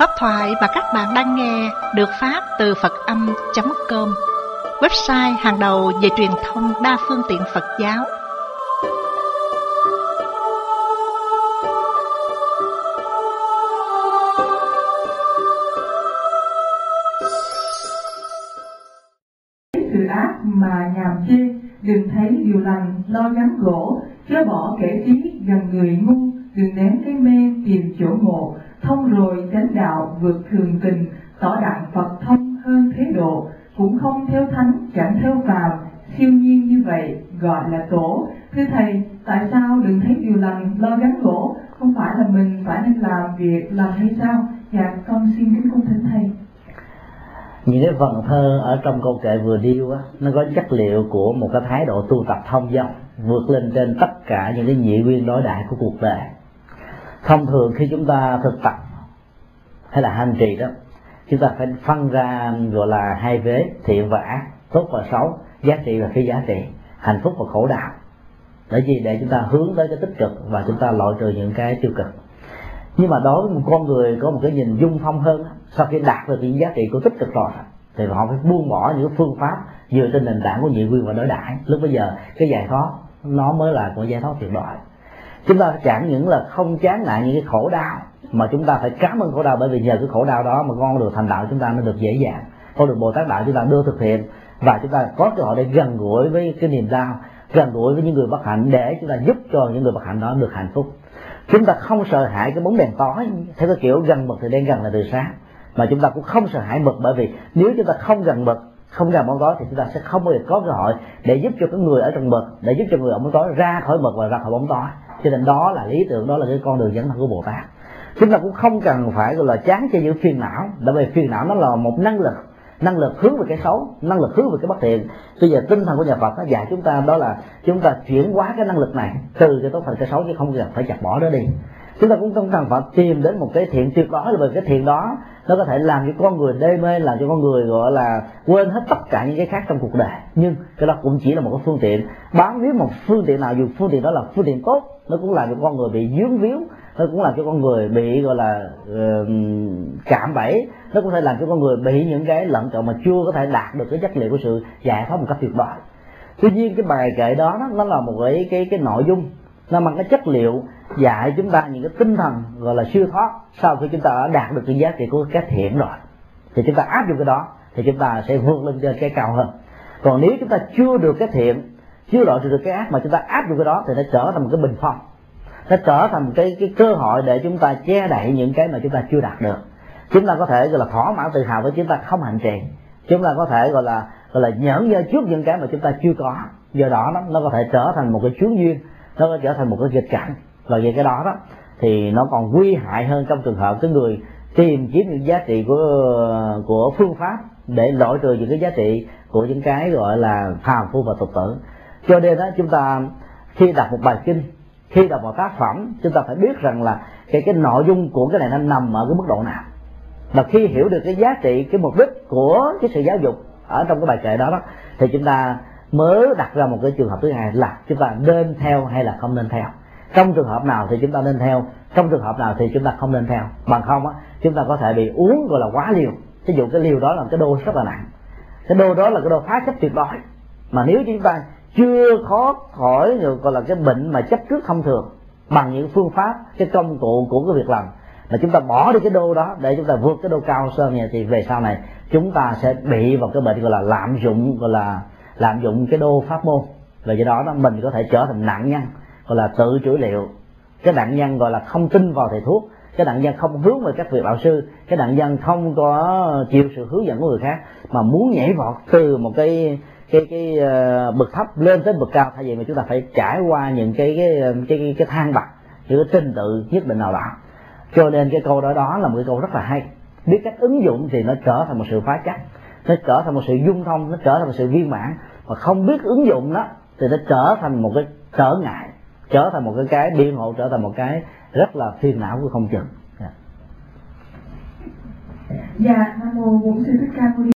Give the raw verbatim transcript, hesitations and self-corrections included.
Pháp thoại mà các bạn đang nghe được phát từ Phật Âm chấm com, website hàng đầu về truyền thông đa phương tiện Phật giáo. Sự ác mà nhàm chê, đừng thấy điều lành lo gắn gỗ, chớ bỏ kẻ trí gần người ngu, đừng ném cái mê tìm chỗ ngộ, thông rồi chánh đạo vượt thường tình, tỏ đặng Phật thông hơn thế độ, cũng không theo thánh chẳng theo phàm, siêu nhiên như vậy gọi là tổ. Thưa thầy, tại sao đừng thấy điều lành lo gắn gỗ? Không phải là mình phải nên làm việc làm hay sao? Dạ con xin kính cung thỉnh thầy. Những cái vần thơ ở trong câu kệ vừa điêu á, nó có chất liệu của một cái thái độ tu tập thông dong, vượt lên trên tất cả những cái nhị nguyên đối đại của cuộc đời. Thông thường khi chúng ta thực tập hay là hành trì đó, chúng ta phải phân ra gọi là hai vế: thiện và ác, tốt và xấu, giá trị và phi giá trị, hạnh phúc và khổ đạo. Để gì? Để chúng ta hướng tới cái tích cực và chúng ta loại trừ những cái tiêu cực. Nhưng mà đối với một con người có một cái nhìn dung thông hơn, sau khi đạt được những giá trị của tích cực rồi thì họ phải buông bỏ những phương pháp dựa trên nền tảng của nhị nguyên và đối đãi. Lúc bây giờ cái giải thoát nó mới là của giải thoát tuyệt đối. Chúng ta chẳng những là không chán nản những cái khổ đau, mà chúng ta phải cảm ơn khổ đau, bởi vì nhờ cái khổ đau đó mà con đường thành đạo chúng ta nó được dễ dàng, con đường Bồ Tát đạo chúng ta đưa thực hiện, và chúng ta có cơ hội để gần gũi với cái niềm đau, gần gũi với những người bất hạnh để chúng ta giúp cho những người bất hạnh đó được hạnh phúc. Chúng ta không sợ hãi cái bóng đèn tối theo cái kiểu gần mực thì đen gần là từ sáng, mà chúng ta cũng không sợ hãi mực, bởi vì nếu chúng ta không gần mực, không gần bóng tối thì chúng ta sẽ không bao giờ có cơ hội để giúp cho cái người ở trong mực, để giúp cho người ở bóng tối ra khỏi mực và ra khỏi bóng tối. Cho nên đó là lý tưởng, đó là cái con đường dẫn thân của Bồ Tát. Chúng ta cũng không cần phải gọi là chán cho những phiền não, bởi vì phiền não nó là một năng lực, năng lực hướng về cái xấu, năng lực hướng về cái bất thiện. Bây giờ tinh thần của nhà Phật nó dạy chúng ta đó là chúng ta chuyển hóa cái năng lực này từ cái tốt thành cái xấu, chứ không cần phải chặt bỏ nó đi. Chúng ta cũng không cần phải tìm đến một cái thiện tuyệt đối, bởi vì cái thiện đó nó có thể làm cho con người đê mê, làm cho con người gọi là quên hết tất cả những cái khác trong cuộc đời. Nhưng cái đó cũng chỉ là một cái phương tiện, bám víu một phương tiện nào, dù phương tiện đó là phương tiện tốt, nó cũng làm cho con người bị dướng víu, nó cũng làm cho con người bị gọi là uh, cạm bẫy, nó cũng thể làm cho con người bị những cái lận trộn mà chưa có thể đạt được cái chất liệu của sự giải thoát một cách tuyệt đối. Tuy nhiên cái bài kệ đó nó, nó là một cái cái cái nội dung, nó mang cái chất liệu dạy chúng ta những cái tinh thần gọi là siêu thoát. Sau khi chúng ta đã đạt được cái giá trị của cái thiện rồi thì chúng ta áp dụng cái đó thì chúng ta sẽ vươn lên trên cái cao hơn. Còn nếu chúng ta chưa được cái thiện, chưa loại trừ được cái ác mà chúng ta áp dụng cái đó thì nó trở thành một cái bình phong, nó trở thành một cái cái cơ hội để chúng ta che đậy những cái mà chúng ta chưa đạt được. Chúng ta có thể gọi là thỏa mãn tự hào với chúng ta không hành trì, chúng ta có thể gọi là gọi là nhởn nhơ trước những cái mà chúng ta chưa có. Do đó nó, nó có thể trở thành một cái chướng duyên, nó có trở thành một cái nghịch cảnh, và về cái đó đó thì nó còn nguy hại hơn trong trường hợp cái người tìm kiếm những giá trị của của phương pháp để loại trừ những cái giá trị của những cái gọi là phàm phu và tục tử. Cho nên đó chúng ta khi đọc một bài kinh, khi đọc một tác phẩm, chúng ta phải biết rằng là cái cái nội dung của cái này nó nằm ở cái mức độ nào. Và khi hiểu được cái giá trị, cái mục đích của cái sự giáo dục ở trong cái bài kệ đó, đó thì chúng ta mới đặt ra một cái trường hợp thứ hai là chúng ta nên theo hay là không nên theo. Trong trường hợp nào thì chúng ta nên theo, trong trường hợp nào thì chúng ta không nên theo. Bằng không á, chúng ta có thể bị uống gọi là quá liều. Ví dụ cái liều đó là cái đô rất là nặng, cái đô đó là cái đô phá chấp tuyệt đối. Mà nếu chúng ta chưa khó khỏi được gọi là cái bệnh mà chấp trước thông thường bằng những phương pháp, cái công cụ của cái việc làm, mà chúng ta bỏ đi cái đô đó để chúng ta vượt cái đô cao sơn này, thì về sau này chúng ta sẽ bị vào cái bệnh gọi là lạm dụng, gọi là lạm dụng cái đô pháp môn. Và do đó đó mình có thể trở thành nạn nhân gọi là tự chữa liệu, cái nạn nhân gọi là không tin vào thầy thuốc, cái nạn nhân không hướng về các vị đạo sư, cái nạn nhân không có chịu sự hướng dẫn của người khác mà muốn nhảy vọt từ một cái cái cái uh, bậc thấp lên tới bậc cao, thay vì mà chúng ta phải trải qua những cái cái cái cái, cái thang bậc, những cái trình tự nhất định nào đó. Cho nên cái câu đó đó là một cái câu rất là hay. Biết cách ứng dụng thì nó trở thành một sự phá chấp, nó trở thành một sự dung thông, nó trở thành một sự viên mãn. Mà không biết ứng dụng đó thì nó trở thành một cái trở ngại, trở thành một cái cái biện hộ, trở thành một cái rất là phiền não của không chừng. Dạ, Nam mô Bổn Sư Thích Ca Mâu Ni.